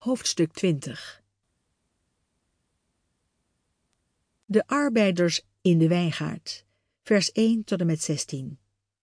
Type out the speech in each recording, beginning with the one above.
Hoofdstuk 20. De arbeiders in de wijngaard, vers 1 tot en met 16.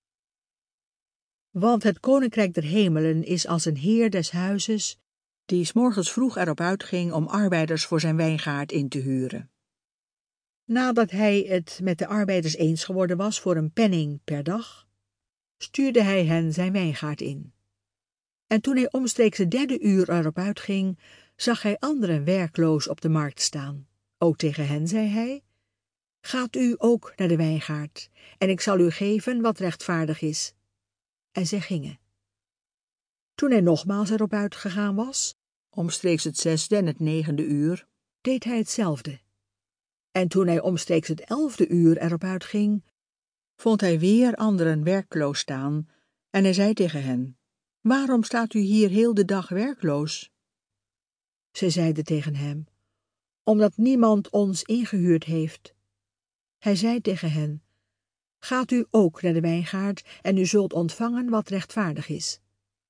Want het koninkrijk der hemelen is als een heer des huizes, die 's morgens vroeg erop uitging om arbeiders voor zijn wijngaard in te huren. Nadat hij het met de arbeiders eens geworden was voor een penning per dag, stuurde hij hen zijn wijngaard in. En toen hij omstreeks het 3e uur erop uitging, zag hij anderen werkloos op de markt staan. Ook tegen hen zei hij: Gaat u ook naar de wijngaard, en ik zal u geven wat rechtvaardig is. En zij gingen. Toen hij nogmaals erop uitgegaan was, omstreeks het 6e en het 9e uur, deed hij hetzelfde. En toen hij omstreeks het 11e uur erop uitging, vond hij weer anderen werkloos staan, en hij zei tegen hen: Waarom staat u hier heel de dag werkloos? Zij zeiden tegen hem: Omdat niemand ons ingehuurd heeft. Hij zei tegen hen: Gaat u ook naar de wijngaard, en u zult ontvangen wat rechtvaardig is.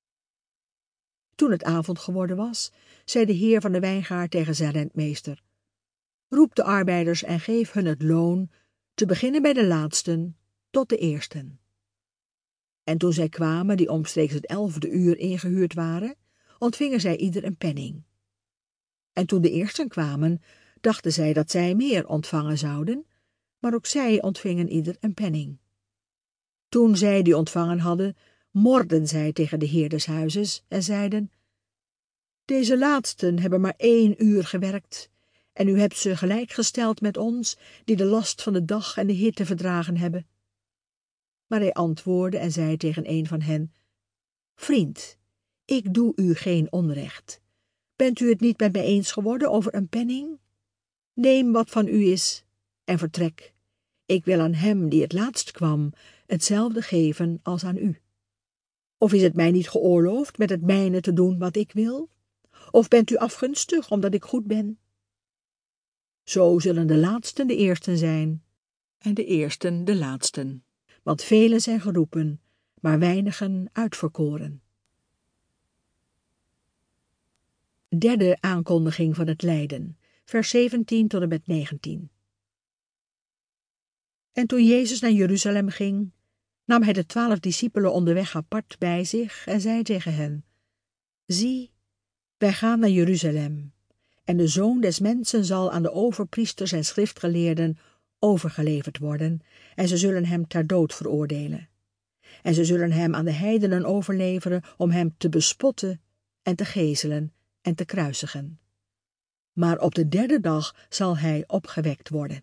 Toen het avond geworden was, zei de heer van de wijngaard tegen zijn rentmeester: Roep de arbeiders en geef hun het loon, te beginnen bij de laatsten tot de eersten. En toen zij kwamen, die omstreeks het 11e uur ingehuurd waren, ontvingen zij ieder een penning. En toen de eersten kwamen, dachten zij dat zij meer ontvangen zouden, maar ook zij ontvingen ieder een penning. Toen zij die ontvangen hadden, morden zij tegen de heer des huizes en zeiden: Deze laatsten hebben maar 1 uur gewerkt, en u hebt ze gelijkgesteld met ons, die de last van de dag en de hitte verdragen hebben. Maar hij antwoordde en zei tegen een van hen: Vriend, ik doe u geen onrecht. Bent u het niet met mij eens geworden over een penning? Neem wat van u is en vertrek. Ik wil aan hem die het laatst kwam hetzelfde geven als aan u. Of is het mij niet geoorloofd met het mijne te doen wat ik wil? Of bent u afgunstig omdat ik goed ben? Zo zullen de laatsten de eersten zijn en de eersten de laatsten. Want velen zijn geroepen, maar weinigen uitverkoren. Derde aankondiging van het lijden, vers 17 tot en met 19. En toen Jezus naar Jeruzalem ging, nam hij de 12 discipelen onderweg apart bij zich en zei tegen hen: Zie, wij gaan naar Jeruzalem, en de Zoon des Mensen zal aan de overpriesters en schriftgeleerden overgeleverd worden, en ze zullen hem ter dood veroordelen. En ze zullen hem aan de heidenen overleveren om hem te bespotten en te gezelen en te kruisigen. Maar op de 3e dag zal hij opgewekt worden.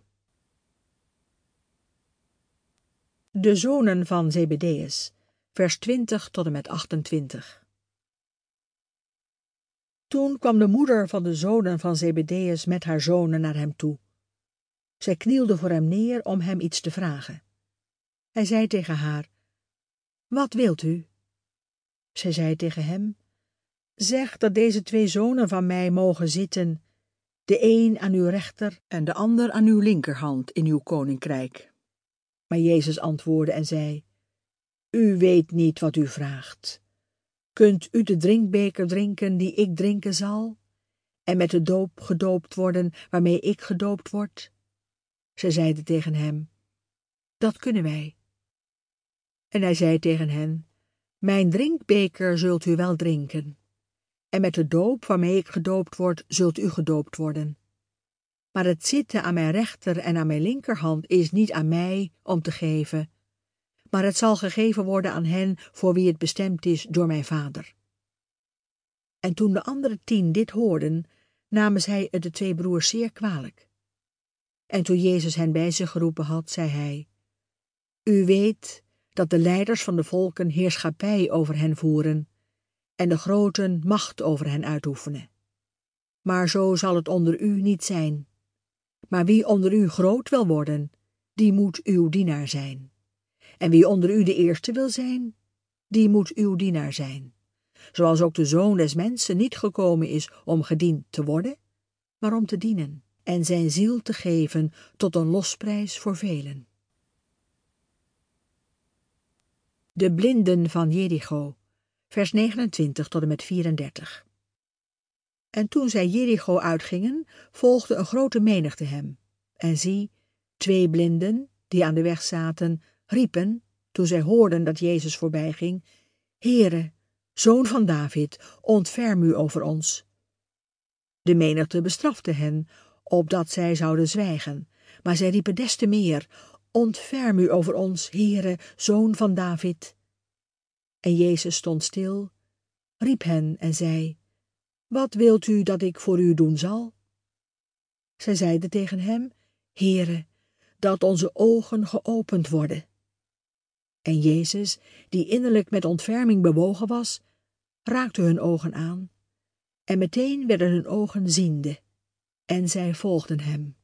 De zonen van Zebedeus, vers 20 tot en met 28. Toen kwam de moeder van de zonen van Zebedeus met haar zonen naar hem toe. Zij knielde voor hem neer om hem iets te vragen. Hij zei tegen haar: Wat wilt u? Zij zei tegen hem: Zeg dat deze 2 zonen van mij mogen zitten, de een aan uw rechter en de ander aan uw linkerhand in uw koninkrijk. Maar Jezus antwoordde en zei: U weet niet wat u vraagt. Kunt u de drinkbeker drinken die ik drinken zal, en met de doop gedoopt worden waarmee ik gedoopt word? Zij zeiden tegen hem: Dat kunnen wij. En hij zei tegen hen: Mijn drinkbeker zult u wel drinken, en met de doop waarmee ik gedoopt word, zult u gedoopt worden. Maar het zitten aan mijn rechter en aan mijn linkerhand is niet aan mij om te geven, maar het zal gegeven worden aan hen voor wie het bestemd is door mijn Vader. En toen de andere 10 dit hoorden, namen zij het de 2 broers zeer kwalijk. En toen Jezus hen bij zich geroepen had, zei hij: U weet dat de leiders van de volken heerschappij over hen voeren, en de groten macht over hen uitoefenen. Maar zo zal het onder u niet zijn. Maar wie onder u groot wil worden, die moet uw dienaar zijn. En wie onder u de eerste wil zijn, die moet uw dienaar zijn. Zoals ook de Zoon des Mensen niet gekomen is om gediend te worden, maar om te dienen en zijn ziel te geven tot een losprijs voor velen. De blinden van Jericho, vers 29 tot en met 34. En toen zij Jericho uitgingen, volgde een grote menigte hem. En zie, 2 blinden, die aan de weg zaten, riepen, toen zij hoorden dat Jezus voorbijging: Heere, Zoon van David, ontferm u over ons. De menigte bestrafte hen, opdat zij zouden zwijgen. Maar zij riepen des te meer: Ontferm u over ons, Heere, Zoon van David. En Jezus stond stil, riep hen en zei: Wat wilt u dat ik voor u doen zal? Zij zeiden tegen hem: Heere, dat onze ogen geopend worden. En Jezus, die innerlijk met ontferming bewogen was, raakte hun ogen aan. En meteen werden hun ogen ziende, en zij volgden hem.